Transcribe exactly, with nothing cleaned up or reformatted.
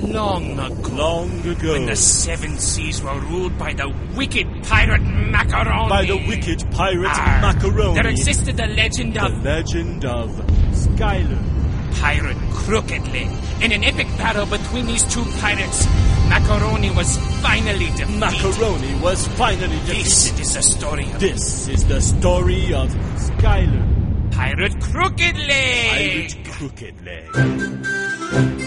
long ago. Long ago. When the seven seas were ruled by the wicked pirate Macaroni. By the wicked pirate Arr, Macaroni. There existed the legend The of... legend of Skyler. Pirate Crooked Leg. In an epic battle between these two pirates, Macaroni was finally defeated. Macaroni was finally defeated. This is the story of... This is the story of Skyler. Pirate Crooked Leg. Pirate Crooked Leg.